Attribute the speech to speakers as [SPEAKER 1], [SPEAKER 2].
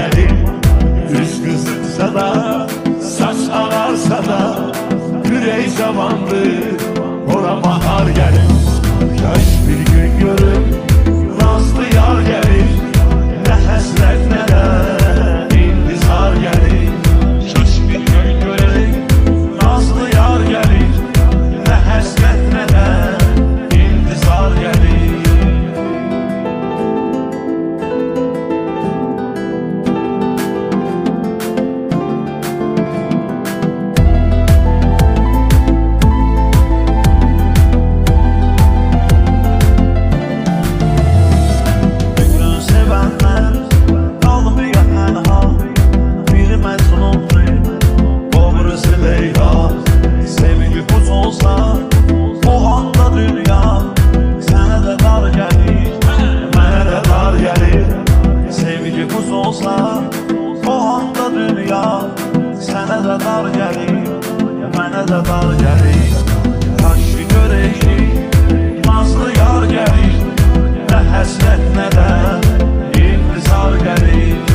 [SPEAKER 1] gelir. Üz kızıksa da, saç ağarsa da, yüreği zamandır, ora bahar gelir. Yaş bir gün görüp nazlı yar gelir. Ne həsrət ne de intizar gelir. Yaş bir gün görüp nazlı yar gelir. Ne həsrət ne de intizar gelir.
[SPEAKER 2] O anda dünya sənə də dar gəlir, mənə də dar gəlir. Taşı görəcək, nazlı yar gəlir. Nə həsrət nə də intizar gəlir.